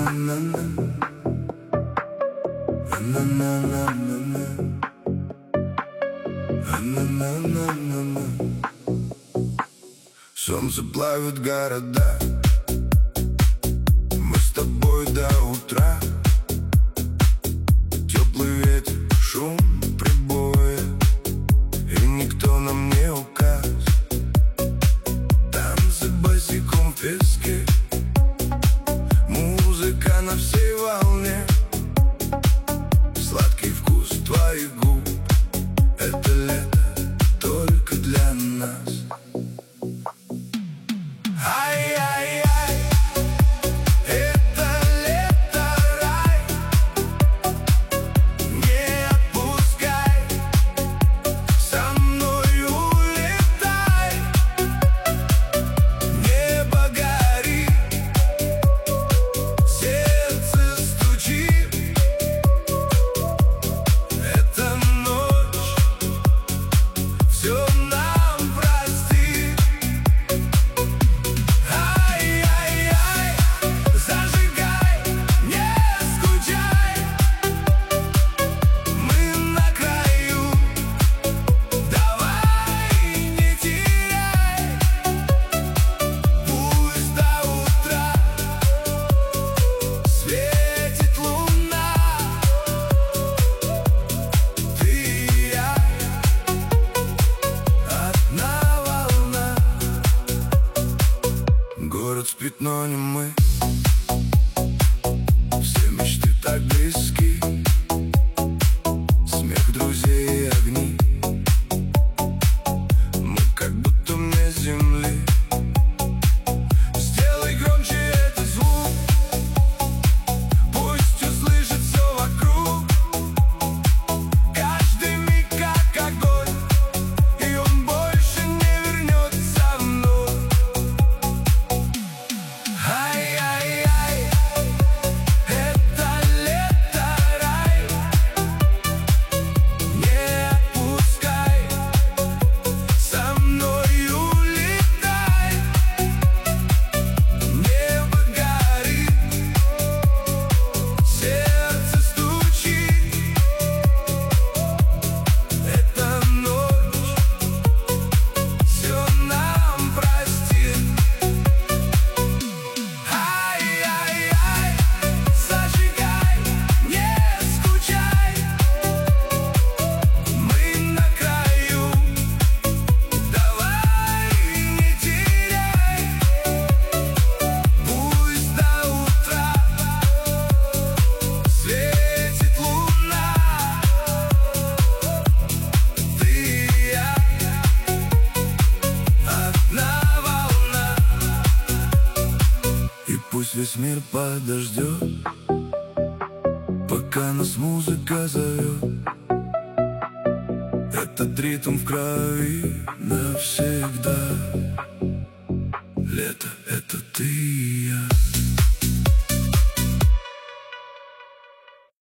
Солнце плавит города, мы с тобой до утра. Теплый ветер, шум прибоя, и никто нам не указ. Танцы босиком в песке, музыка на всей волне. Сладкий вкус твоих губ, это лето только для нас. Ай-яй-яй, это лето, рай. Не отпускай, со мной улетай. Небо горит, сердце стучит. Это ночь, все нам простит. Город спит, но не мы. Все мечты так близки. Смех друзей и огни. Мы как будто вне земли. Сделай громче этот звук, пусть услышит все вокруг. Каждый миг как огонь, и он больше не вернется вновь. Ай-яй-яй, это лето, рай. Не отпускай, со мной улетай. Небо горит, сердце стучит. Это ночь, все нам простит. Ай-яй-яй, зажигай, не скучай. Мы на краю, давай не теряй. Пусть до утра светит луна. Ты и я, одна волна. И пусть весь мир подождет, пока нас музыка зовет. Этот ритм в крови навсегда. Лето — это ты и я.